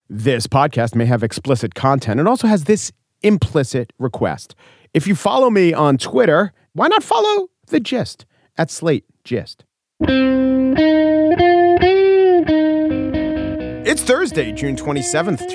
This podcast may have explicit content and also has this implicit request. If you follow me on Twitter, why not follow The Gist at Slate Gist? It's Thursday, June 27th,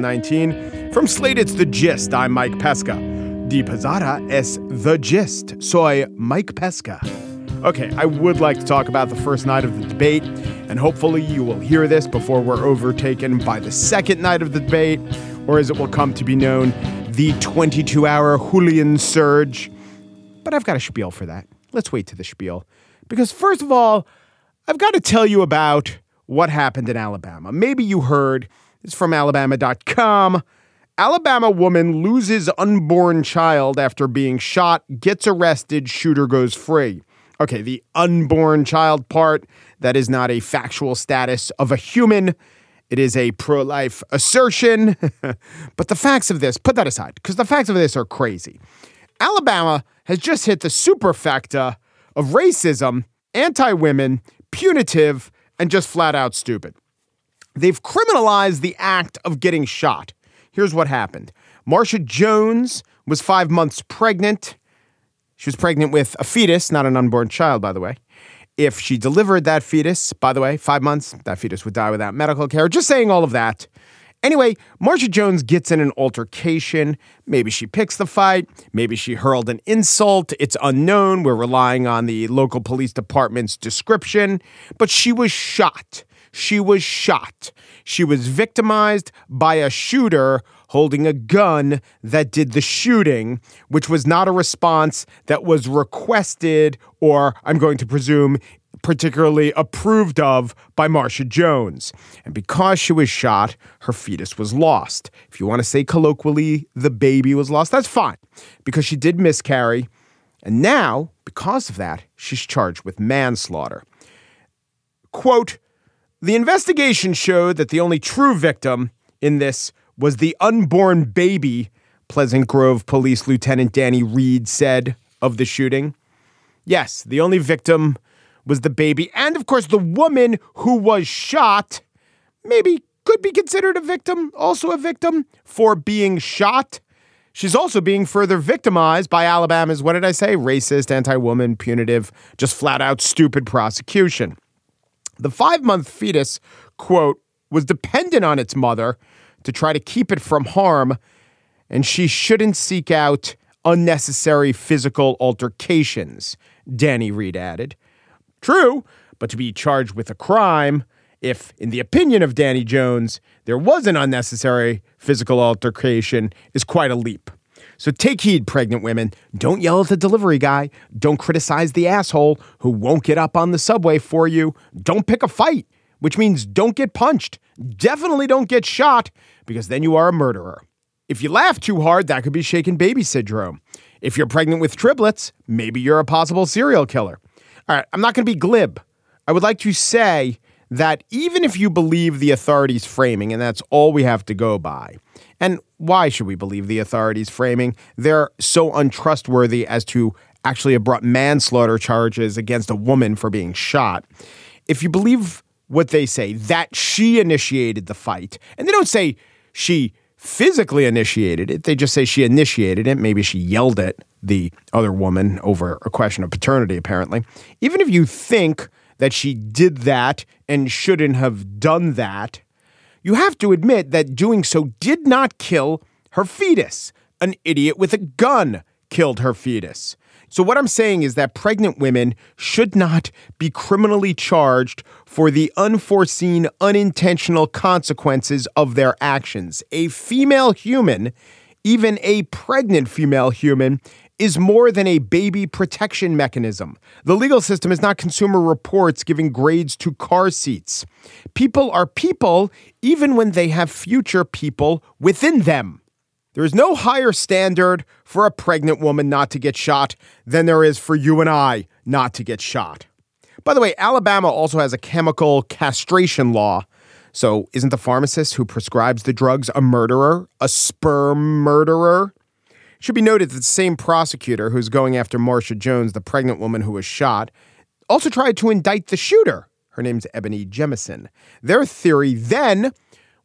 2019. From Slate, it's The Gist. I'm Mike Pesca. Di Pizzata es The Gist. Soy Mike Pesca. Okay, I would like to talk about the first night of the debate, and hopefully you will hear this before we're overtaken by the second night of the debate, or as it will come to be known, the 22-hour Julian surge. But I've got a spiel for that. Let's wait to the spiel. Because first of all, I've got to tell you about what happened in Alabama. Maybe you heard. It's from Alabama.com. Alabama woman loses unborn child after being shot, gets arrested, shooter goes free. Okay, the unborn child part, that is not a factual status of a human. It is a pro-life assertion. But the facts of this, put that aside, because the facts of this are crazy. Alabama has just hit the superfecta of racism, anti-women, punitive, and just flat out stupid. They've criminalized the act of getting shot. Here's what happened. Marsha Jones was 5 months pregnant. She was pregnant with a fetus, not an unborn child, by the way. If she delivered that fetus, by the way, 5 months, that fetus would die without medical care. Just saying all of that. Anyway, Marsha Jones gets in an altercation. Maybe she picks the fight. Maybe she hurled an insult. It's unknown. We're relying on the local police department's description. But she was shot. She was shot. She was victimized by a shooter holding a gun that did the shooting, which was not a response that was requested or, I'm going to presume, particularly approved of by Marsha Jones. And because she was shot, her fetus was lost. If you want to say colloquially, the baby was lost, that's fine, because she did miscarry. And now, because of that, she's charged with manslaughter. Quote, the investigation showed that the only true victim in this was the unborn baby, Pleasant Grove Police Lieutenant Danny Reed said of the shooting. Yes, the only victim was the baby. And of course, the woman who was shot maybe could be considered a victim, also a victim for being shot. She's also being further victimized by Alabama's, what did I say? Racist, anti-woman, punitive, just flat out stupid prosecution. The 5-month fetus, quote, was dependent on its mother to try to keep it from harm, and she shouldn't seek out unnecessary physical altercations, Danny Reed added. True, but to be charged with a crime, if, in the opinion of Danny Jones, there was an unnecessary physical altercation, is quite a leap. So take heed, pregnant women. Don't yell at the delivery guy. Don't criticize the asshole who won't get up on the subway for you. Don't pick a fight, which means don't get punched. Definitely don't get shot, because then you are a murderer. If you laugh too hard, that could be shaken baby syndrome. If you're pregnant with triplets, maybe you're a possible serial killer. All right, I'm not going to be glib. I would like to say that even if you believe the authorities' framing, and that's all we have to go by, and why should we believe the authorities' framing? They're so untrustworthy as to actually have brought manslaughter charges against a woman for being shot. If you believe what they say, that she initiated the fight, and they don't say she physically initiated it, they just say she initiated it. Maybe she yelled at the other woman over a question of paternity, apparently. Even if you think that she did that and shouldn't have done that, you have to admit that doing so did not kill her fetus. An idiot with a gun killed her fetus. So what I'm saying is that pregnant women should not be criminally charged for the unforeseen, unintentional consequences of their actions. A female human, even a pregnant female human, is more than a baby protection mechanism. The legal system is not Consumer Reports giving grades to car seats. People are people, even when they have future people within them. There is no higher standard for a pregnant woman not to get shot than there is for you and I not to get shot. By the way, Alabama also has a chemical castration law. So isn't the pharmacist who prescribes the drugs a murderer, a sperm murderer? It should be noted that the same prosecutor who's going after Marsha Jones, the pregnant woman who was shot, also tried to indict the shooter. Her name's Ebony Jemison. Their theory then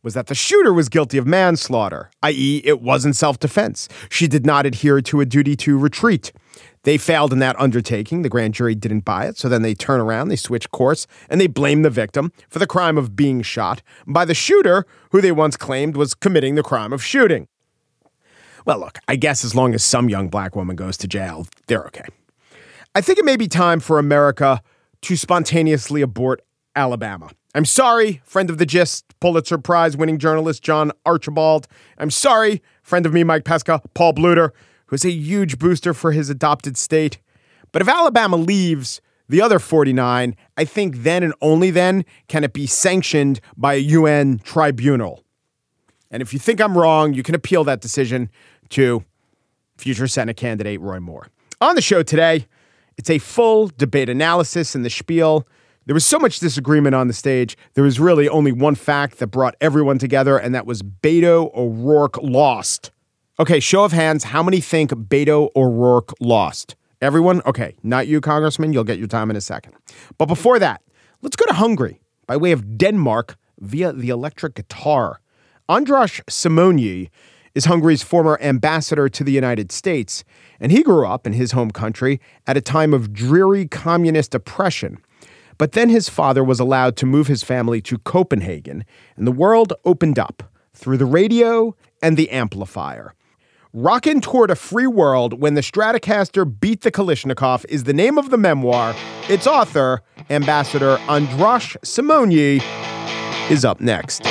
was that the shooter was guilty of manslaughter, i.e., it wasn't self-defense. She did not adhere to a duty to retreat. They failed in that undertaking. The grand jury didn't buy it. So then they turn around, they switch course, and they blame the victim for the crime of being shot by the shooter, who they once claimed was committing the crime of shooting. Well, look, I guess as long as some young black woman goes to jail, they're okay. I think it may be time for America to spontaneously abort Alabama. I'm sorry, friend of the Gist, Pulitzer Prize winning journalist John Archibald. I'm sorry, friend of me, Mike Pesca, Paul Bluter, who's a huge booster for his adopted state. But if Alabama leaves the other 49, I think then and only then can it be sanctioned by a UN tribunal. And if you think I'm wrong, you can appeal that decision to future Senate candidate Roy Moore. On the show today, it's a full debate analysis and the spiel. There was so much disagreement on the stage. There was really only one fact that brought everyone together, and that was Beto O'Rourke lost. Okay, show of hands. How many think Beto O'Rourke lost? Everyone? Okay, not you, Congressman. You'll get your time in a second. But before that, let's go to Hungary by way of Denmark via the electric guitar. Andras Simonyi is Hungary's former ambassador to the United States, and he grew up in his home country at a time of dreary communist oppression. But then his father was allowed to move his family to Copenhagen, and the world opened up through the radio and the amplifier. Rockin' Toward a Free World When the Stratocaster Beat the Kalashnikov is the name of the memoir. Its author, Ambassador Andras Simonyi, is up next.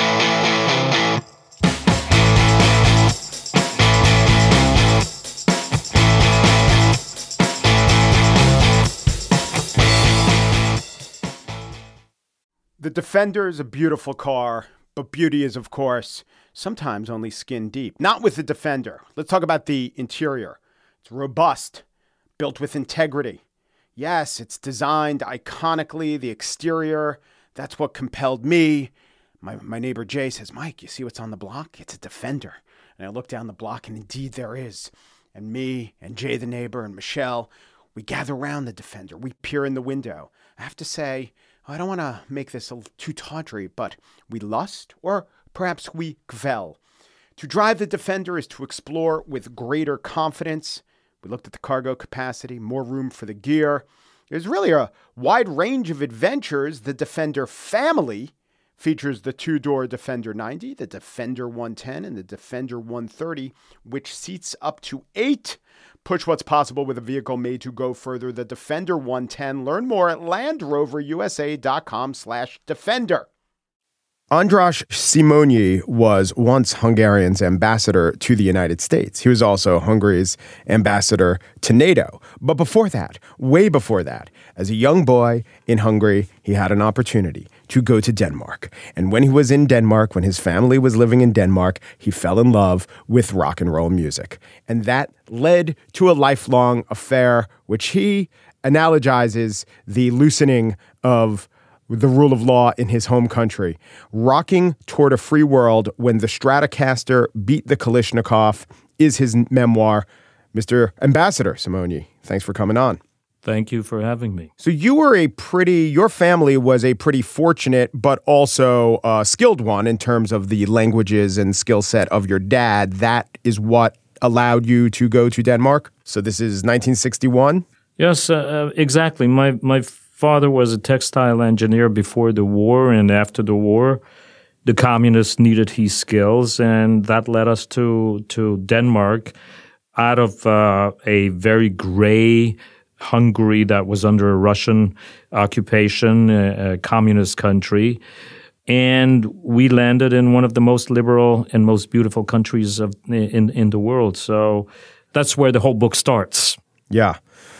The Defender is a beautiful car, but beauty is, of course, sometimes only skin deep. Not with the Defender. Let's talk about the interior. It's robust, built with integrity. Yes, it's designed iconically. The exterior, that's what compelled me. My neighbor Jay says, Mike, you see what's on the block? It's a Defender. And I look down the block, and indeed there is. And me and Jay, the neighbor, and Michelle, we gather around the Defender. We peer in the window. I have to say, I don't want to make this too tawdry, but we lust, or perhaps we kvel. To drive the Defender is to explore with greater confidence. We looked at the cargo capacity, more room for the gear. There's really a wide range of adventures. The Defender family features the two-door Defender 90, the Defender 110, and the Defender 130, which seats up to 8. Push what's possible with a vehicle made to go further. The Defender 110. Learn more at LandRoverUSA.com/Defender. Andras Simonyi was once Hungary's ambassador to the United States. He was also Hungary's ambassador to NATO. But before that, way before that, as a young boy in Hungary, he had an opportunity to go to Denmark. And when he was in Denmark, when his family was living in Denmark, he fell in love with rock and roll music. And that led to a lifelong affair, which he analogizes the loosening of the rule of law in his home country. Rocking Toward a Free World When the Stratocaster Beat the Kalashnikov is his memoir. Mr. Ambassador Simonyi, thanks for coming on. Thank you for having me. So you were your family was a pretty fortunate, but also skilled one in terms of the languages and skill set of your dad. That is what allowed you to go to Denmark. So this is 1961? Yes, exactly. My father was a textile engineer before the war, and after the war, the communists needed his skills, and that led us to Denmark out of a very gray Hungary that was under a Russian occupation, a communist country. And we landed in one of the most liberal and most beautiful countries in the world. So that's where the whole book starts. Yeah.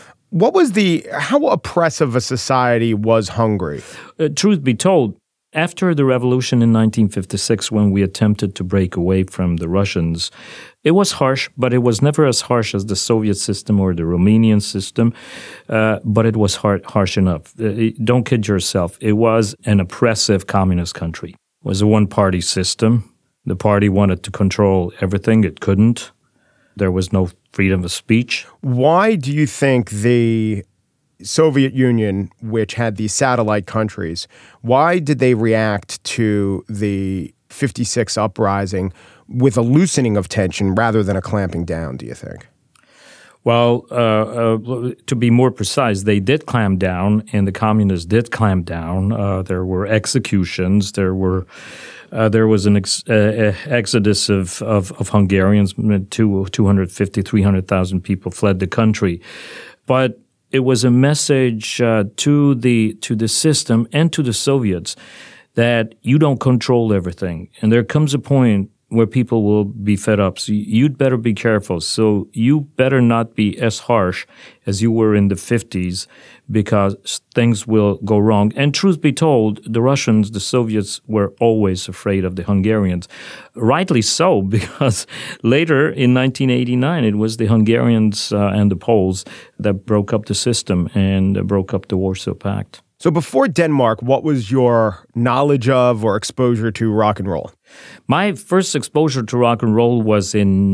How oppressive a society was Hungary? Truth be told, after the revolution in 1956, when we attempted to break away from the Russians, it was harsh, but it was never as harsh as the Soviet system or the Romanian system, but it was harsh enough. Don't kid yourself. It was an oppressive communist country. It was a one-party system. The party wanted to control everything. It couldn't. There was no freedom of speech. Why do you think the Soviet Union, which had these satellite countries, why did they react to the 56 uprising with a loosening of tension rather than a clamping down, do you think? Well, to be more precise, they did clamp down, and the communists did clamp down. There were executions. There was an exodus of Hungarians. 250, 300,000 people fled the country. But it was a message to the system and to the Soviets that you don't control everything. And there comes a point where people will be fed up. So you'd better be careful. So you better not be as harsh as you were in the 50s because things will go wrong. And truth be told, the Russians, the Soviets, were always afraid of the Hungarians. Rightly so, because later in 1989, it was the Hungarians and the Poles that broke up the system and broke up the Warsaw Pact. So before Denmark, what was your knowledge of or exposure to rock and roll? My first exposure to rock and roll was in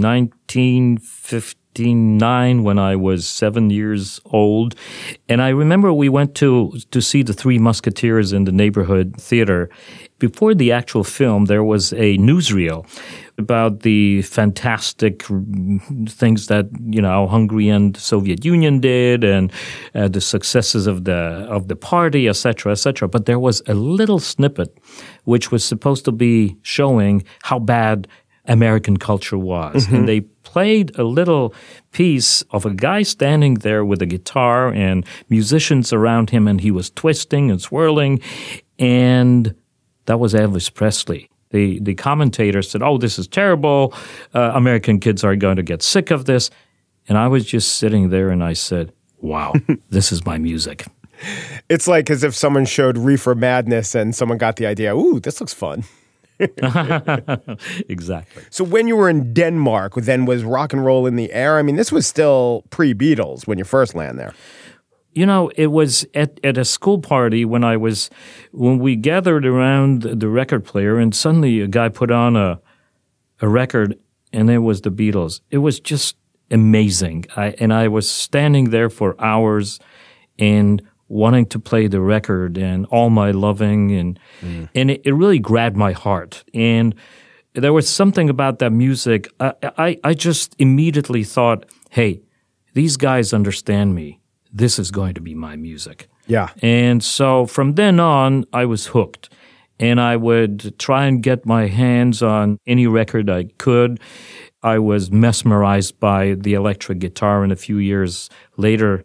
1959 when I was 7 years old. And I remember we went to see the Three Musketeers in the neighborhood theater. Before the actual film, there was a newsreel about the fantastic things that, Hungary and the Soviet Union did and the successes of the party, et cetera, et cetera. But there was a little snippet which was supposed to be showing how bad American culture was. Mm-hmm. And they played a little piece of a guy standing there with a guitar and musicians around him, and he was twisting and swirling. And that was Elvis Presley. The commentator said, "Oh, this is terrible. American kids are going to get sick of this." And I was just sitting there and I said, "Wow, this is my music." It's like as if someone showed Reefer Madness and someone got the idea, "Ooh, this looks fun." Exactly. So when you were in Denmark, then was rock and roll in the air? I mean, this was still pre-Beatles when you first landed there. It was at a school party when we gathered around the record player, and suddenly a guy put on a record, and it was the Beatles. It was just amazing. I was standing there for hours and wanting to play the record and All My Loving, and it really grabbed my heart. And there was something about that music. I just immediately thought, hey, these guys understand me. This is going to be my music. Yeah. And so from then on, I was hooked. And I would try and get my hands on any record I could. I was mesmerized by the electric guitar, and a few years later,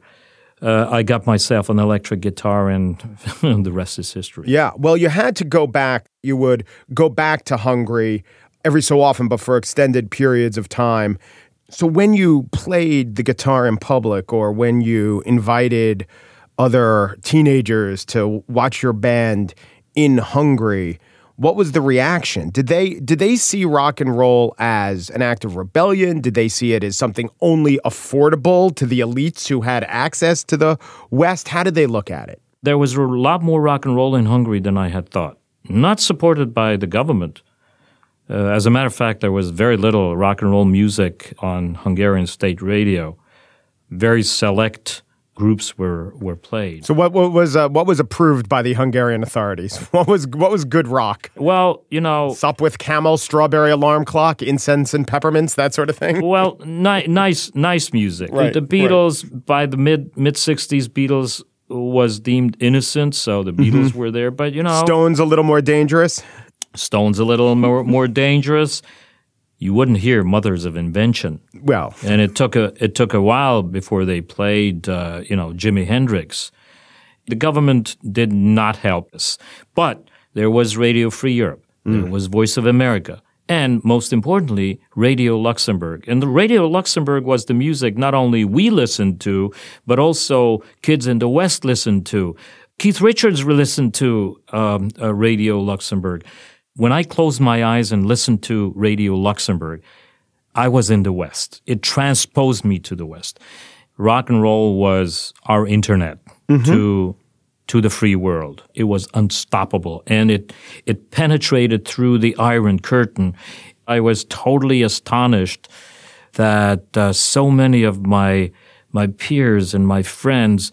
I got myself an electric guitar, and the rest is history. Yeah. Well, you had to go back. You would go back to Hungary every so often, but for extended periods of time. So when you played the guitar in public, or when you invited other teenagers to watch your band in Hungary, what was the reaction? Did they see rock and roll as an act of rebellion? Did they see it as something only affordable to the elites who had access to the West? How did they look at it? There was a lot more rock and roll in Hungary than I had thought. Not supported by the government. As a matter of fact, there was very little rock and roll music on Hungarian state radio. Very select groups were played. So what was approved by the Hungarian authorities? What was good rock? Well, Sup with Camel, Strawberry Alarm Clock, Incense and Peppermints, that sort of thing. Well, nice music. Right, the Beatles, by the mid 60s, Beatles was deemed innocent, so the Beatles were there. But Stones a little more dangerous. Stones a little more dangerous. You wouldn't hear Mothers of Invention. Well, and it took a while before they played, Jimi Hendrix. The government did not help us, but there was Radio Free Europe. There was Voice of America, and most importantly, Radio Luxembourg. And the Radio Luxembourg was the music not only we listened to, but also kids in the West listened to. Keith Richards listened to Radio Luxembourg. When I closed my eyes and listened to Radio Luxembourg, I was in the West. It transposed me to the West. Rock and roll was our internet to the free world. It was unstoppable, and it penetrated through the Iron Curtain. I was totally astonished that so many of my peers and my friends,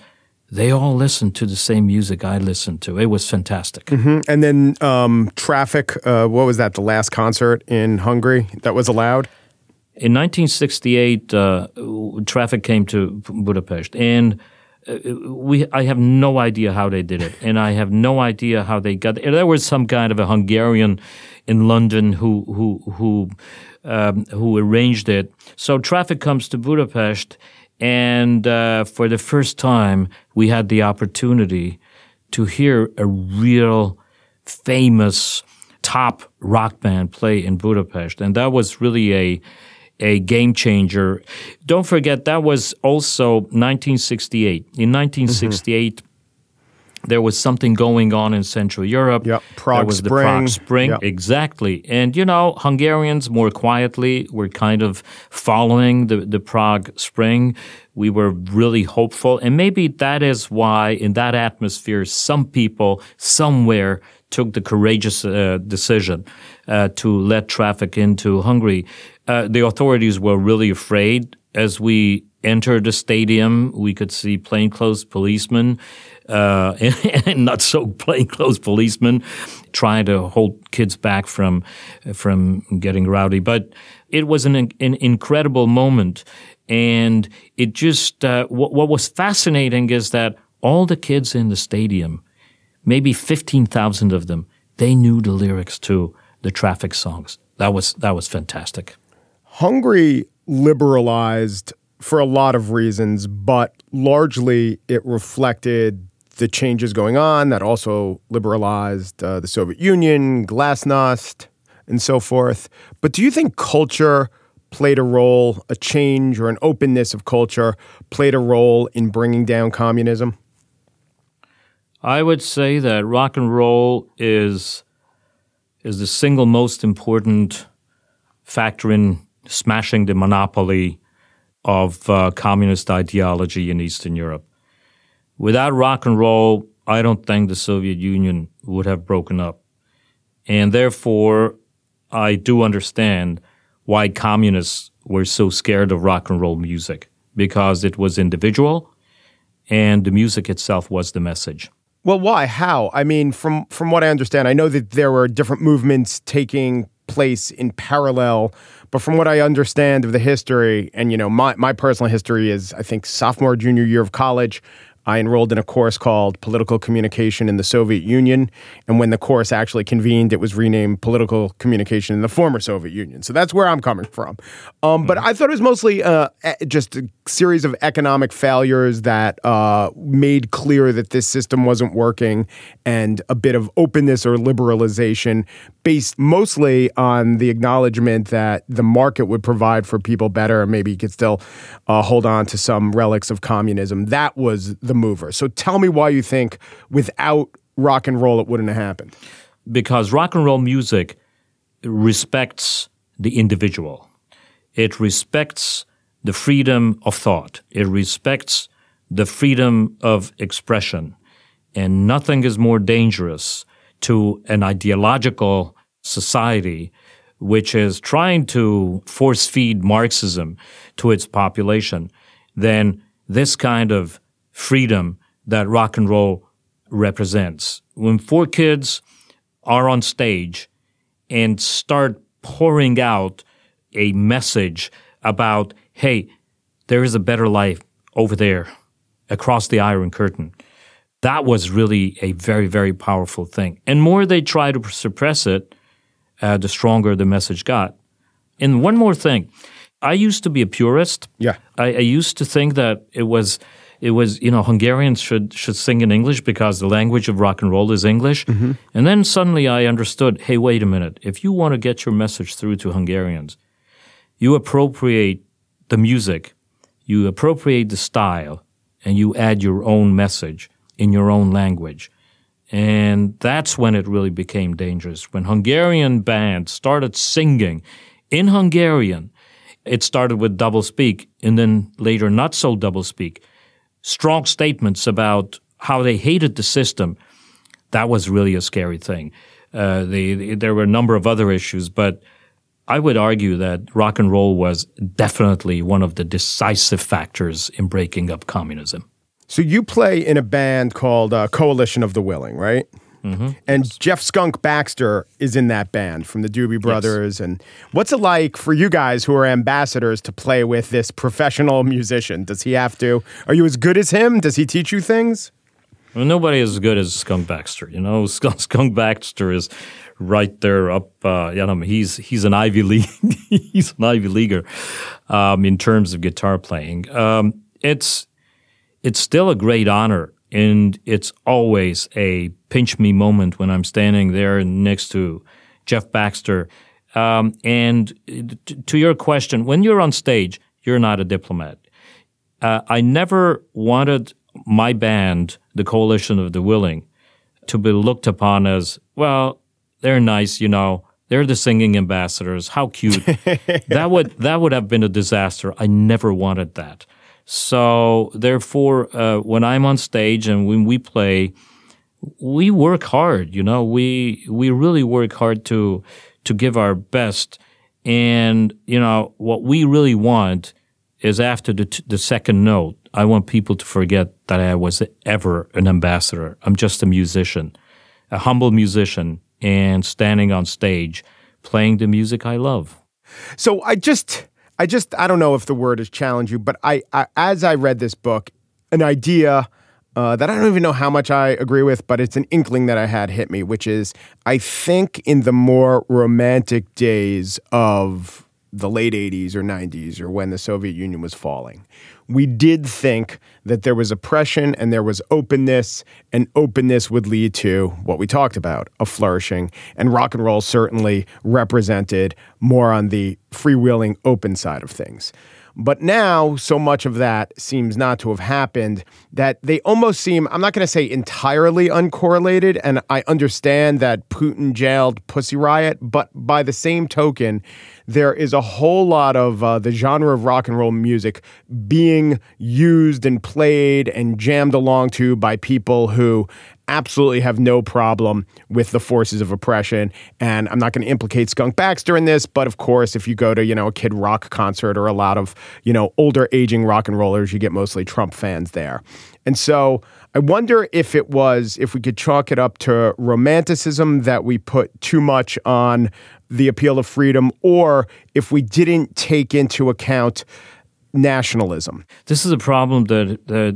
they all listened to the same music I listened to. It was fantastic. Mm-hmm. And then Traffic, what was that, the last concert in Hungary that was allowed? In 1968, Traffic came to Budapest, and I have no idea how they did it, and I have no idea how they got it. There was some kind of a Hungarian in London who arranged it. So Traffic comes to Budapest, and for the first time, we had the opportunity to hear a real famous top rock band play in Budapest, and that was really a game changer. Don't forget, that was also 1968. In 1968, there was something going on in Central Europe. Yep, Prague there was Spring. the Prague Spring, Yep. exactly. And, Hungarians more quietly were kind of following the Prague Spring. We were really hopeful. And maybe that is why, in that atmosphere, some people somewhere took the courageous decision to let Traffic into Hungary. The authorities were really afraid. As we entered the stadium, we could see plainclothes policemen and not so plainclothes policemen trying to hold kids back from getting rowdy. But it was an incredible moment. And it just what was fascinating is that all the kids in the stadium, maybe 15,000 of them, they knew the lyrics to the Traffic songs. That was fantastic. Hungary liberalized for a lot of reasons, but largely it reflected the changes going on that also liberalized the Soviet Union, glasnost, and so forth. But do you think culture played a role, a change or an openness of culture played a role in bringing down communism? I would say that rock and roll is the single most important factor in smashing the monopoly of communist ideology in Eastern Europe. Without rock and roll, I don't think the Soviet Union would have broken up. And therefore, I do understand why communists were so scared of rock and roll music, because it was individual and the music itself was the message. Well, why? How? I mean, from what I understand, I know that there were different movements taking place in parallel, but from what I understand of the history, and my personal history is, I think, sophomore, junior year of college, I enrolled in a course called Political Communication in the Soviet Union. And when the course actually convened, it was renamed Political Communication in the former Soviet Union. So that's where I'm coming from. But I thought it was mostly just a series of economic failures that made clear that this system wasn't working, and a bit of openness or liberalization based mostly on the acknowledgement that the market would provide for people better, and maybe you could still hold on to some relics of communism. That was the mover. So tell me why you think without rock and roll it wouldn't have happened. Because rock and roll music respects the individual. It respects the freedom of thought. It respects the freedom of expression. And nothing is more dangerous to an ideological society which is trying to force-feed Marxism to its population than this kind of freedom that rock and roll represents. When four kids are on stage and start pouring out a message about, hey, there is a better life over there across the Iron Curtain, that was really a very, very powerful thing. And more they try to suppress it, the stronger the message got. And one more thing. I used to be a purist. Yeah. I used to think that it was Hungarians should sing in English because the language of rock and roll is English. Mm-hmm. And then suddenly I understood, hey, wait a minute. If you want to get your message through to Hungarians, you appropriate the music, you appropriate the style, and you add your own message in your own language. And that's when it really became dangerous. When Hungarian bands started singing in Hungarian, it started with doublespeak and then later not so doublespeak. Strong statements about how they hated the system. That was really a scary thing. There were a number of other issues, but I would argue that rock and roll was definitely one of the decisive factors in breaking up communism. So you play in a band called Coalition of the Willing, right? Mm-hmm. And yes. Jeff Skunk Baxter is in that band from the Doobie Brothers. Yes. And what's it like for you guys who are ambassadors to play with this professional musician? Does he have to? Are you as good as him? Does he teach you things? Well, nobody is as good as Skunk Baxter. You know, Skunk Baxter is right there up. He's an Ivy League. He's an Ivy Leaguer in terms of guitar playing. It's still a great honor. And it's always a pinch me moment when I'm standing there next to Jeff Baxter. And to your question, when you're on stage, you're not a diplomat. I never wanted my band, the Coalition of the Willing, to be looked upon as, well, they're nice, you know, they're the singing ambassadors. How cute. That would have been a disaster. I never wanted that. So therefore, when I'm on stage and when we play, we work hard. You know, we really work hard to give our best. And you know what we really want is after the second note, I want people to forget that I was ever an ambassador. I'm just a musician, a humble musician, and standing on stage, playing the music I love. So I don't know if the word is challenge you, but I as I read this book, an idea that I don't even know how much I agree with, but it's an inkling that I had hit me, which is I think in the more romantic days of the late 80s or 90s or when the Soviet Union was falling, we did think that there was oppression and there was openness, and openness would lead to what we talked about, a flourishing. And rock and roll certainly represented more on the freewheeling, open side of things. But now so much of that seems not to have happened that they almost seem, I'm not going to say entirely uncorrelated, and I understand that Putin jailed Pussy Riot, but by the same token, there is a whole lot of the genre of rock and roll music being used and played and jammed along to by people who absolutely have no problem with the forces of oppression. And I'm not going to implicate Skunk Baxter in this, but of course, if you go to, a Kid Rock concert or a lot of, older aging rock and rollers, you get mostly Trump fans there. And so I wonder if we could chalk it up to romanticism that we put too much on the appeal of freedom, or if we didn't take into account nationalism. This is a problem that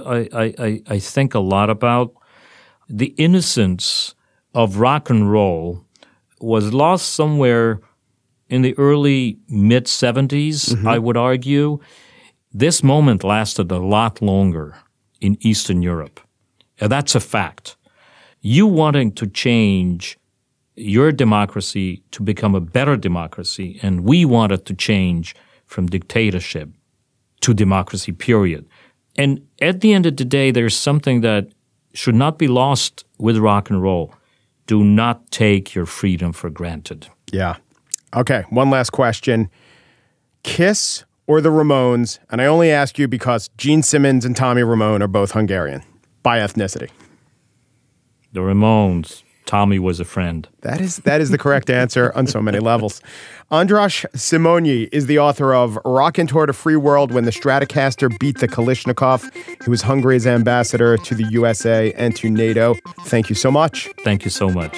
I think a lot about. The innocence of rock and roll was lost somewhere in the early mid-'70s, mm-hmm. I would argue. This moment lasted a lot longer in Eastern Europe. And that's a fact. You wanting to change your democracy to become a better democracy, and we wanted to change from dictatorship to democracy, period. And at the end of the day, there's something that should not be lost with rock and roll. Do not take your freedom for granted. Yeah. Okay, one last question. Kiss or the Ramones? And I only ask you because Gene Simmons and Tommy Ramone are both Hungarian by ethnicity. The Ramones. Tommy was a friend. That is the correct answer on so many levels. Andras Simoni is the author of Rockin' Toward a Free World When the Stratocaster Beat the Kalashnikov. He was Hungary's ambassador to the USA and to NATO. Thank you so much. Thank you so much.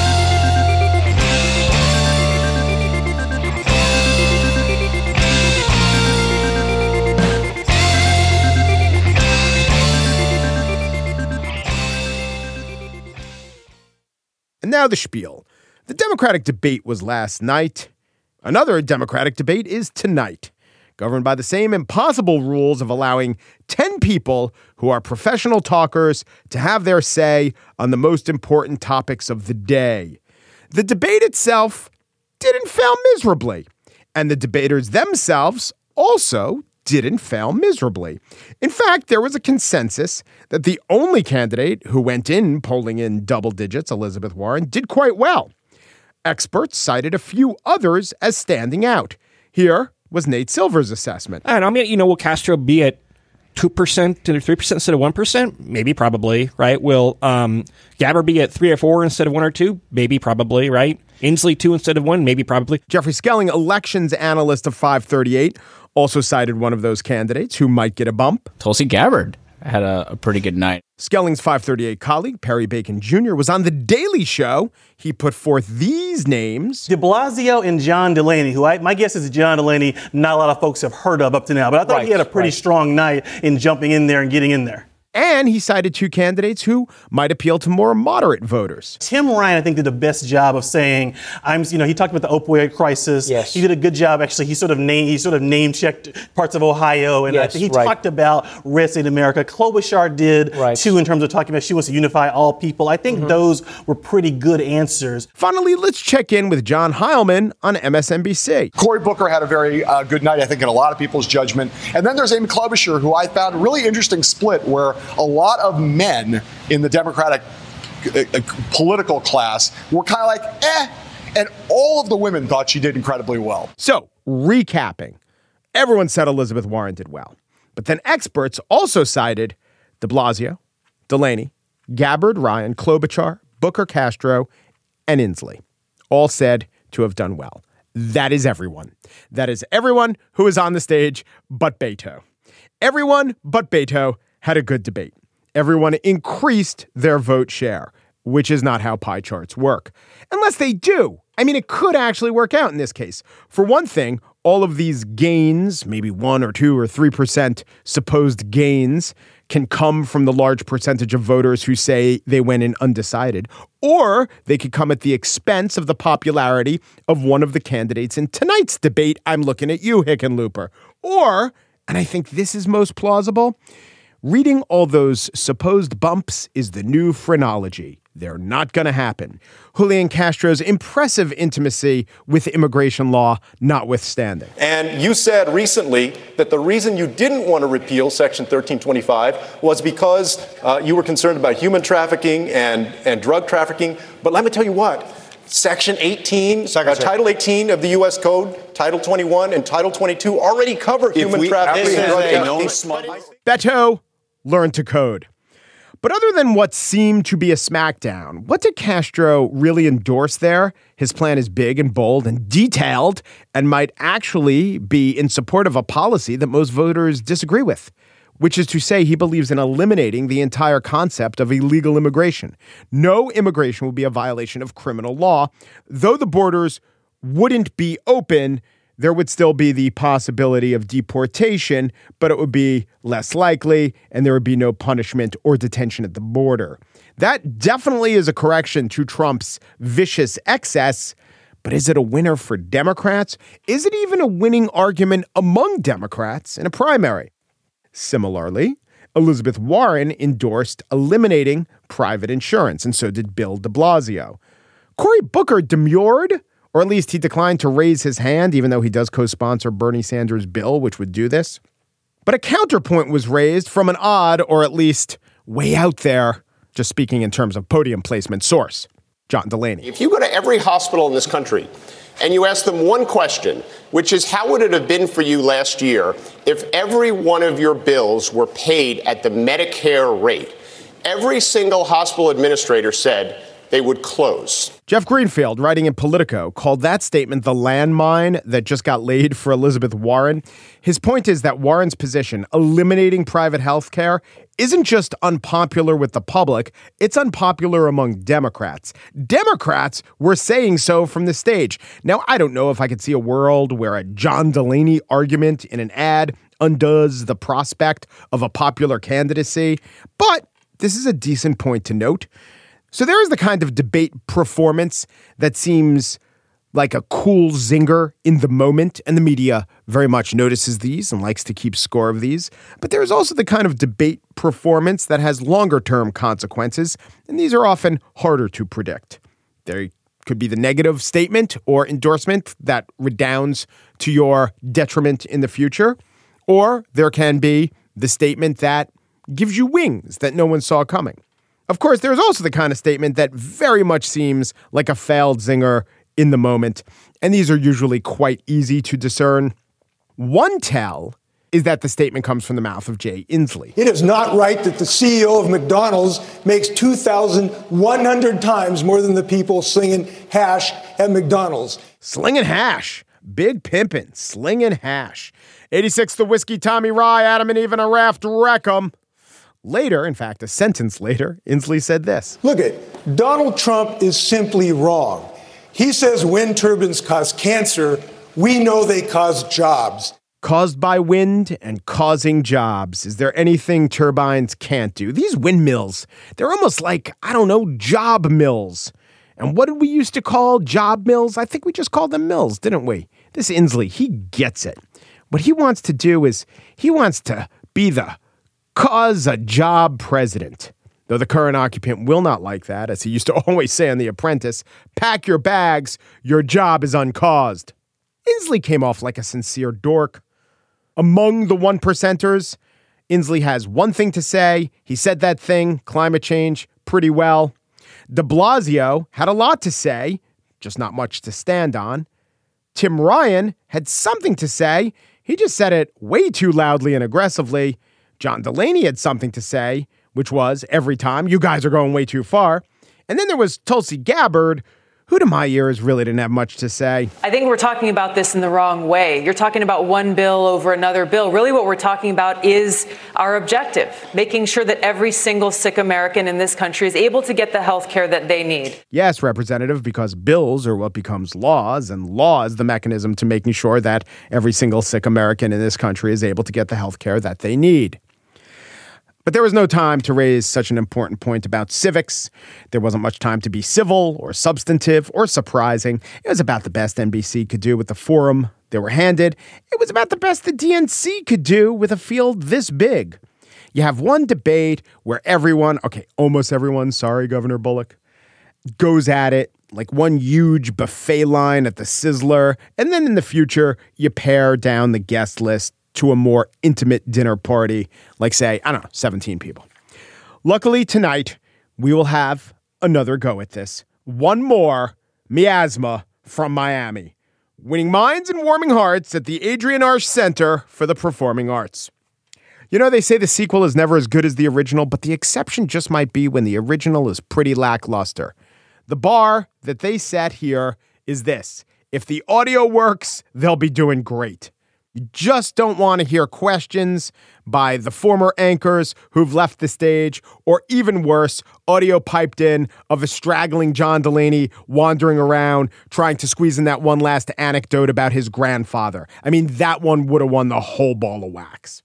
And now the spiel. The Democratic debate was last night. Another Democratic debate is tonight, governed by the same impossible rules of allowing 10 people who are professional talkers to have their say on the most important topics of the day. The debate itself didn't fail miserably, and the debaters themselves also didn't fail miserably. In fact, there was a consensus that the only candidate who went in polling in double digits, Elizabeth Warren, did quite well. Experts cited a few others as standing out. Here was Nate Silver's assessment. And I mean, will Castro be at 2% or 3% instead of 1%? Maybe, probably, right? Will Gabbard be at 3 or 4 instead of 1 or 2? Maybe, probably, right? Inslee 2 instead of 1? Maybe, probably. Jeffrey Skelling, elections analyst of 538, also cited one of those candidates who might get a bump. Tulsi Gabbard. had a pretty good night. Skelling's 538 colleague, Perry Bacon Jr., was on The Daily Show. He put forth these names. De Blasio and John Delaney, who my guess is John Delaney, not a lot of folks have heard of up to now. But I thought he had a pretty strong night in jumping in there and getting in there. And he cited two candidates who might appeal to more moderate voters. Tim Ryan, I think, did the best job of saying, he talked about the opioid crisis. Yes. He did a good job, actually. He sort of name checked parts of Ohio. And I think he talked about red state America. Klobuchar did, too, in terms of talking about she wants to unify all people. I think those were pretty good answers. Finally, let's check in with John Heilman on MSNBC. Cory Booker had a very good night, I think, in a lot of people's judgment. And then there's Amy Klobuchar, who I found a really interesting split where a lot of men in the Democratic political class were kind of like, and all of the women thought she did incredibly well. So, recapping, everyone said Elizabeth Warren did well. But then experts also cited de Blasio, Delaney, Gabbard, Ryan, Klobuchar, Booker, Castro, and Inslee. All said to have done well. That is everyone. That is everyone who is on the stage but Beto. Everyone but Beto had a good debate. Everyone increased their vote share, which is not how pie charts work. Unless they do. I mean, it could actually work out in this case. For one thing, all of these gains, maybe 1 or 2 or 3% supposed gains, can come from the large percentage of voters who say they went in undecided, or they could come at the expense of the popularity of one of the candidates in tonight's debate. I'm looking at you, Hickenlooper. Or, and I think this is most plausible, reading all those supposed bumps is the new phrenology. They're not going to happen. Julian Castro's impressive intimacy with immigration law notwithstanding. And you said recently that the reason you didn't want to repeal Section 1325 was because you were concerned about human trafficking and drug trafficking. But let me tell you what. Section 18, Title 18 of the U.S. Code, Title 21, and Title 22 already cover human trafficking and drug trafficking. Beto learned to code. But other than what seemed to be a smackdown, what did Castro really endorse there? His plan is big and bold and detailed and might actually be in support of a policy that most voters disagree with, which is to say he believes in eliminating the entire concept of illegal immigration. No immigration will be a violation of criminal law. Though the borders wouldn't be open, there would still be the possibility of deportation, but it would be less likely, and there would be no punishment or detention at the border. That definitely is a correction to Trump's vicious excess, but is it a winner for Democrats? Is it even a winning argument among Democrats in a primary? Similarly, Elizabeth Warren endorsed eliminating private insurance, and so did Bill de Blasio. Cory Booker demurred, or at least he declined to raise his hand, even though he does co-sponsor Bernie Sanders' bill, which would do this. But a counterpoint was raised from an odd, or at least way out there, just speaking in terms of podium placement, source, John Delaney. If you go to every hospital in this country and you ask them one question, which is how would it have been for you last year if every one of your bills were paid at the Medicare rate, every single hospital administrator said they would close. Jeff Greenfield, writing in Politico, called that statement the landmine that just got laid for Elizabeth Warren. His point is that Warren's position, eliminating private health care, isn't just unpopular with the public, it's unpopular among Democrats. Democrats were saying so from the stage. Now, I don't know if I could see a world where a John Delaney argument in an ad undoes the prospect of a popular candidacy, but this is a decent point to note. So there is the kind of debate performance that seems like a cool zinger in the moment, and the media very much notices these and likes to keep score of these. But there is also the kind of debate performance that has longer-term consequences, and these are often harder to predict. There could be the negative statement or endorsement that redounds to your detriment in the future, or there can be the statement that gives you wings that no one saw coming. Of course, there's also the kind of statement that very much seems like a failed zinger in the moment, and these are usually quite easy to discern. One tell is that the statement comes from the mouth of Jay Inslee. It is not right that the CEO of McDonald's makes 2,100 times more than the people slinging hash at McDonald's. Slinging hash. Big pimpin'. Slinging hash. 86 the Whiskey, Tommy Rye, Adam and Eve in a raft, wreck 'em. Later, in fact, a sentence later, Inslee said this. Look it, Donald Trump is simply wrong. He says wind turbines cause cancer. We know they cause jobs. Caused by wind and causing jobs. Is there anything turbines can't do? These windmills, they're almost like, I don't know, job mills. And what did we used to call job mills? I think we just called them mills, didn't we? This Inslee, he gets it. What he wants to do is he wants to be the cause a job president. Though the current occupant will not like that, as he used to always say on The Apprentice, pack your bags, your job is uncaused. Inslee came off like a sincere dork. Among the 1%ers, Inslee has one thing to say. He said that thing, climate change, pretty well. De Blasio had a lot to say, just not much to stand on. Tim Ryan had something to say. He just said it way too loudly and aggressively. John Delaney had something to say, which was, every time, you guys are going way too far. And then there was Tulsi Gabbard, who to my ears really didn't have much to say. I think we're talking about this in the wrong way. You're talking about one bill over another bill. Really what we're talking about is our objective, making sure that every single sick American in this country is able to get the health care that they need. Yes, Representative, because bills are what becomes laws, and law is the mechanism to making sure that every single sick American in this country is able to get the health care that they need. But there was no time to raise such an important point about civics. There wasn't much time to be civil or substantive or surprising. It was about the best NBC could do with the forum they were handed. It was about the best the DNC could do with a field this big. You have one debate where everyone, almost everyone, sorry, Governor Bullock, goes at it like one huge buffet line at the Sizzler. And then in the future, you pare down the guest list to a more intimate dinner party, like, say, 17 people. Luckily, tonight, we will have another go at this. One more miasma from Miami. Winning minds and warming hearts at the Adrienne Arsht Center for the Performing Arts. You know, they say the sequel is never as good as the original, but the exception just might be when the original is pretty lackluster. The bar that they set here is this. If the audio works, they'll be doing great. You just don't want to hear questions by the former anchors who've left the stage, or even worse, audio piped in of a straggling John Delaney wandering around trying to squeeze in that one last anecdote about his grandfather. I mean, that one would have won the whole ball of wax.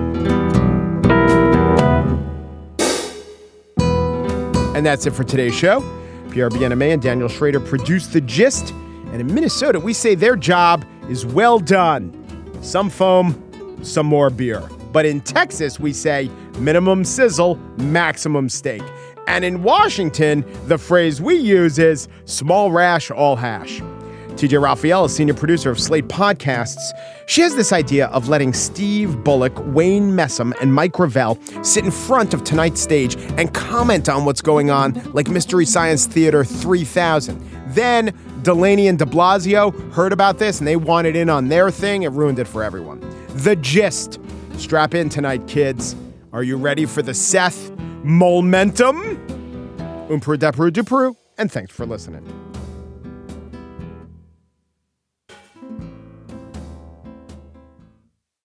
And that's it for today's show. Pierre Bien-Aimé and Daniel Schrader produced The Gist. And in Minnesota, we say their job is well done. Some foam, some more beer. But in Texas, we say minimum sizzle, maximum steak. And in Washington, the phrase we use is small rash, all hash. TJ Raphael is senior producer of Slate Podcasts. She has this idea of letting Steve Bullock, Wayne Messam, and Mike Gravel sit in front of tonight's stage and comment on what's going on like Mystery Science Theater 3000. Then Delaney and de Blasio heard about this and they wanted in on their thing. It ruined it for everyone. The Gist. Strap in tonight, kids. Are you ready for the Seth Momentum? Umpru depru dupru, and thanks for listening.